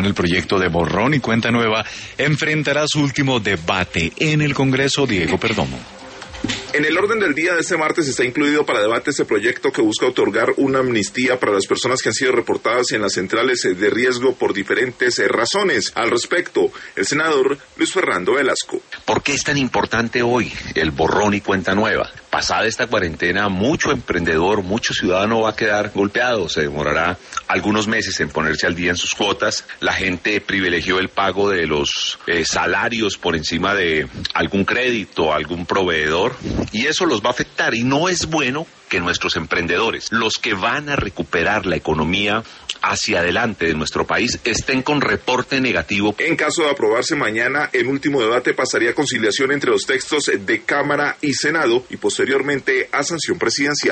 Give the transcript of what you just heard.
El proyecto de borrón y cuenta nueva enfrentará su último debate en el Congreso. Diego Perdomo. En el orden del día de este martes está incluido para debate ese proyecto que busca otorgar una amnistía para las personas que han sido reportadas en las centrales de riesgo por diferentes razones. Al respecto, el senador Luis Fernando Velasco. ¿Por qué es tan importante hoy el borrón y cuenta nueva? Pasada esta cuarentena, mucho emprendedor, mucho ciudadano va a quedar golpeado. Se demorará algunos meses en ponerse al día en sus cuotas. La gente privilegió el pago de los salarios por encima de algún crédito, algún proveedor, y eso los va a afectar. Y no es bueno que nuestros emprendedores, los que van a recuperar la economía hacia adelante de nuestro país, estén con reporte negativo. En caso de aprobarse mañana, el último debate pasaría a conciliación entre los textos de Cámara y Senado y posteriormente a sanción presidencial.